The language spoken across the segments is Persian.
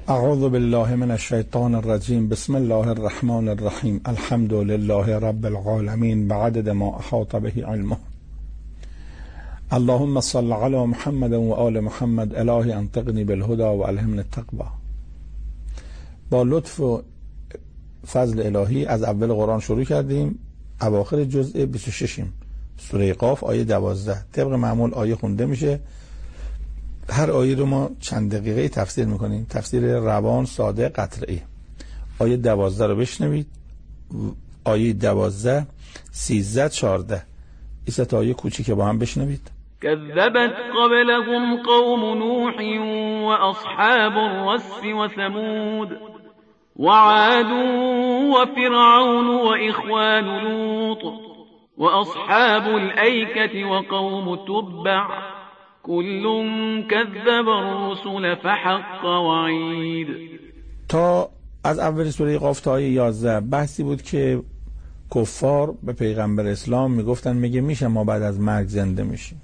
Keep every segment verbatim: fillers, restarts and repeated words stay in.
اعوذ بالله من الشیطان الرجیم. بسم الله الرحمن الرحیم. الحمد لله رب العالمین بعدد ما احاط به علمه. اللهم صل علی محمد و آل محمد. الهی انطقنی بالهدى و الهمنی التقوی. با لطف و فضل الهی از اول قرآن شروع کردیم. اواخر جزء بیست و شش سوره قاف آیه دوازده. طبق معمول آیه خونده میشه. هر آیه رو ما چند دقیقه تفسیر میکنیم. تفسیر روان، ساده، قطعی. آیه دوازده رو بشنوید. آیه دوازده، سیزده، چارده. این سه تا آیه کوچیک با هم بشنوید. كذبت قبلهم قوم نوح وأصحاب الرس وثمود وعاد وفرعون وإخوان لوط وأصحاب الأيكة وقوم تبع كل كذب الرسل فحق وعید. تا از اول سوره قاف تا آیه یازده بحثی بود که کفار به پیغمبر اسلام میگفتن میگه میشه ما بعد از مرگ زنده میشیم.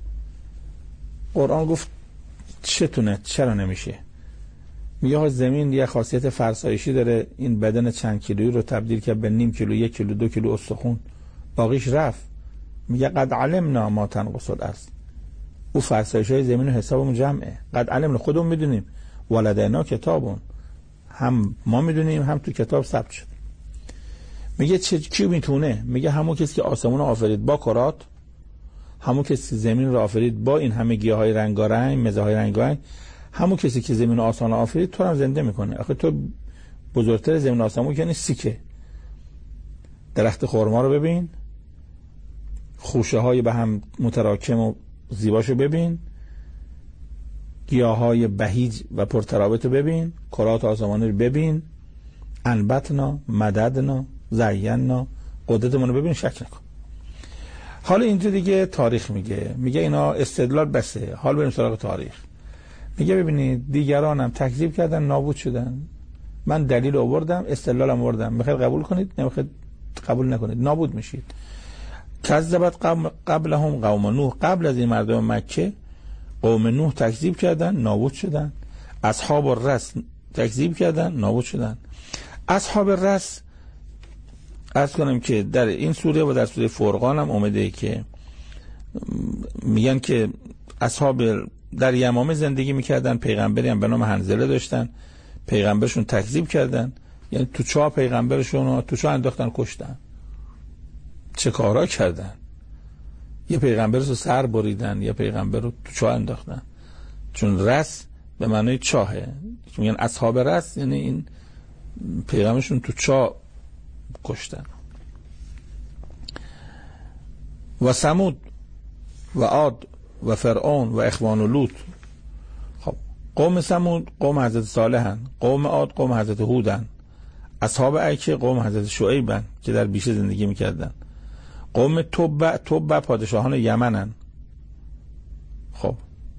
قرآن گفت چتونه، چرا نمیشه؟ میگه زمین یه خاصیت فرسایشی داره. این بدن چند کیلویی رو تبدیل کرد به نیم کیلو، یک کیلو، دو کیلو استخون، باقیش رفت. میگه قد علمنا ما تنقص الارض. او فرسایش های زمین و حسابمون جمعه. قد علمنا، خودمون میدونیم. ولدینا کتابون، هم ما میدونیم هم تو کتاب ثبت شد. میگه چه کی میتونه؟ میگه همون کسی که آسمون رو آفرید با کرات، همون کسی که زمین رو آفرید با این همه گیاهای رنگارنگ، مزه‌های رنگارنگ، همون کسی که زمین و آسمان رو آفرید تو رو هم زنده میکنه. آخه تو بزرگتر زمین و آسمون که نیست سیکه. درخت خرما رو ببین، خوشه های به هم متراکم و زیباشو ببین، گیاهای بهیج و پرترابط رو ببین، کرات آسمانی رو ببین، انبتنا مددنا زینا، قدرتمون رو ببین، شک نکن. حالا اینجا دیگه تاریخ میگه میگه اینا استدلال بسه. حال بریم سراغ تاریخ. میگه ببینید دیگرانم تکذیب کردن، نابود شدن. من دلیل آوردم، استدلالم آوردم. میخواید قبول کنید، نمیخواید قبول نکنید، نابود میشید. کذبت قبلهم قوم نوح. قبل از این مردم مکه قوم نوح تکذیب کردن، نابود شدن. اصحاب الرس تکذیب کردن، نابود شدن. اصحاب الرس عرض کنم که در این سوره و در سوره فرقان هم اومده که میگن که اصحاب در یمامه زندگی میکردن، پیغمبری هم به نام حنظله داشتن، پیغمبرشون تکذیب کردن، یعنی تو چاه پیغمبرشون رو تو چاه انداختن، کشتن. چه کارا کردن؟ یه پیغمبر رو سر بریدن، یه پیغمبر رو تو چاه انداختن. چون رس به معنی چاهه، میگن اصحاب رس یعنی این پیغمبرشون تو چاه کشتن. و ثمود و عاد و فرعون و اخوان لوط. خب قوم ثمود قوم حضرت صالحن، قوم عاد قوم حضرت هودن، اصحاب ایکه قوم حضرت شعیبن که در بیشه زندگی میکردن، قوم تبع تبع پادشاهان یمنن. خب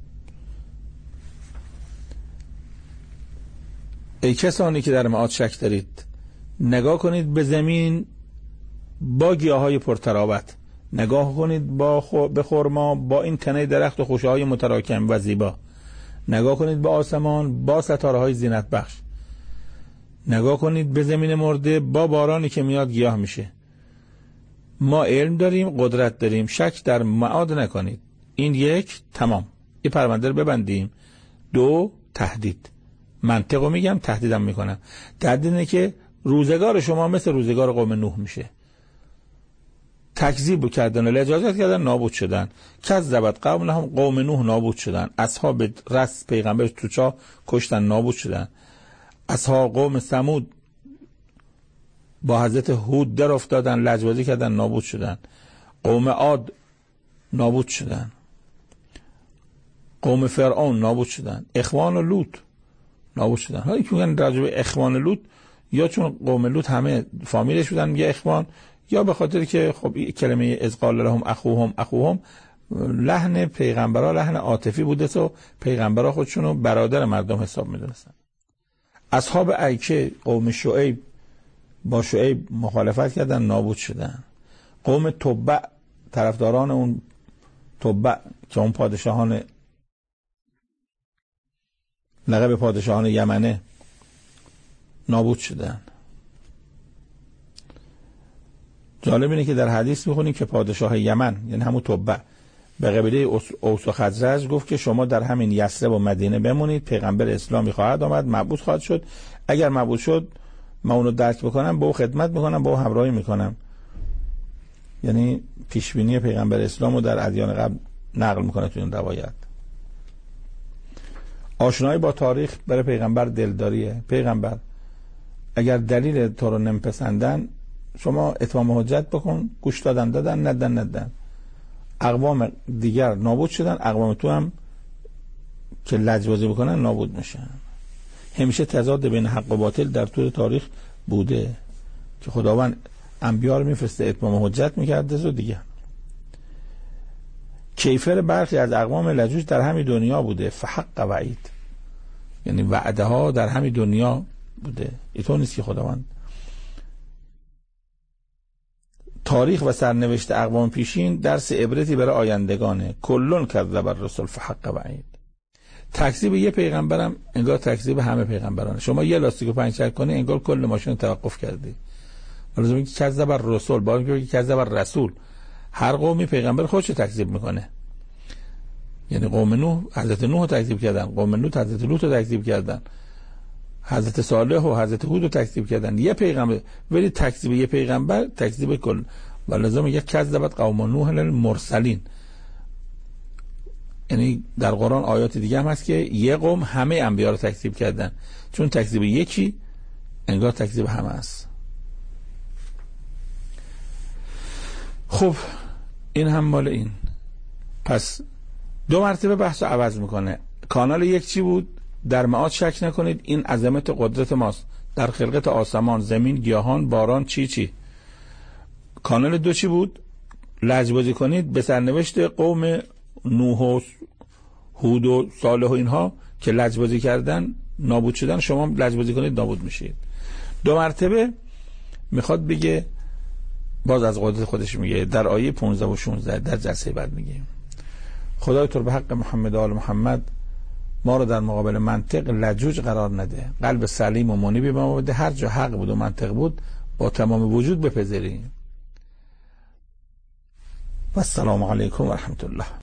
ای کسانی که در معاد شک دارید، نگاه کنید به زمین با گیاهای پرترابط، نگاه کنید با خو... به خرما با این تنه درخت و خوشه های متراکم و زیبا، نگاه کنید به آسمان با ستاره های زینت بخش، نگاه کنید به زمین مرده با بارانی که میاد گیاه میشه. ما علم داریم، قدرت داریم، شک در معاد نکنید. این یک، تمام. این پرونده رو ببندیم. دو، تهدید. منطقو میگم، تهدیدم میکنم. تهدید اینه که روزگار شما مثل روزگار قوم نوح میشه. تکذیب کردن و اجازت کردن، نابود شدن. کذبت قومهم، قوم نوح نابود شدن. اصحاب رس پیغمبر تو چاه کشتن، نابود شدن. اصحاب قوم ثمود با حضرت هود در افتادن، لجبازی کردن، نابود شدن. قوم عاد نابود شدن. قوم فرعون نابود شدن. اخوان لوط نابود شدن. حالا که میگن راجع به اخوان لوط، یا چون قوم لوط همه فامیلش بودن میگه اخوان، یا به خاطر که خب کلمه از قال لهم اخوهم اخوهم لحن پیغمبرا لحن عاطفی بوده، تو پیغمبرا خودشونو برادر مردم حساب میدونستن. اصحاب ایکه قوم شعیب با شعیب مخالفت کردن، نابود شدن. قوم تبع طرفداران اون تبع که اون پادشاهان لقب پادشاهان یمنه نابود شدن. جالب اینه که در حدیث میخونیم که پادشاه یمن، یعنی همون تبع، به قبیله اوس و خزرج گفت که شما در همین یثرب و مدینه بمونید، پیغمبر اسلامی خواهد آمد، معبود خواهد شد، اگر معبود شد من اونو درک بکنم، با او خدمت میکنم، با او همراهی میکنم. یعنی پیشبینی پیغمبر اسلام رو در ادیان قبل نقل میکنه تو این روایت. آشنایی با تاریخ برای پیغمبر دلداریه. پیغمبر اگر دلیل تو رو نمیپسندن شما اتمام حجت بکن، گوش دادن دادن، ندن ندن. اقوام دیگر نابود شدن، اقوام تو هم که لجبازی بکنن نابود میشن. همیشه تضاد بین حق و باطل در طول تاریخ بوده که خداوند انبیاء رو میفرسته اتمام حجت میکرده و دیگه. کیفر برخی از اقوام لجوج در همین دنیا بوده، فحق وعید، یعنی وعده ها در همین دنیا بوده. اینطور نیست که خداوند. تاریخ و سرنوشت اقوام پیشین درس عبرتی برای آیندگانه. کلون کذب الرسل فحق وعید. تکذیب یه پیغمبرم انگار تکذیب همه پیغمبرانه. شما یه لاستیکو پنچر کنی انگار کل ماشین توقف کردی. ولی میگه کذب الرسل، با اینکه کذب الرسول، هر قومی پیغمبر خودش تکذیب میکنه. یعنی قوم نوح حضرت نوح رو تکذیب کردن، قوم لوط حضرت لوط رو تکذیب کردن، حضرت صالح و حضرت هود رو تکذیب کردن. یه پیغمبر، ولی تکذیب یه پیغمبر تکذیب کل. ولذا میگه کذبت قوم نوح المرسلین. یعنی در قرآن آیات دیگه هم هست که یه قوم همه انبیا رو تکذیب کردن، چون تکذیب یکی انگار تکذیب همه است. خب این هم مال این. پس دو مرتبه بحث رو عوض میکنه. کانال یک چی بود؟ در معاد شک نکنید این عظمت قدرت ماست، در خلقت آسمان، زمین، گیاهان، باران، چی چی. کانال دو چی بود؟ لجبازی کنید به سرنوشت قوم نوح و هود و صالح و اینها که لجبازی کردن نابود شدن، شما لجبازی کنید نابود میشید. دو مرتبه میخواد بگه، باز از قدرت خودش میگه در آیه پانزده و شانزده در جلسه بعد میگه. خدای تو به حق محمد و آل محمد ما رو در مقابل منطق لجوج قرار نده، قلب سلیم و منیبی به ما بده، هر جا حق بود و منطق بود با تمام وجود بپذیریم. و السلام علیکم و رحمت الله.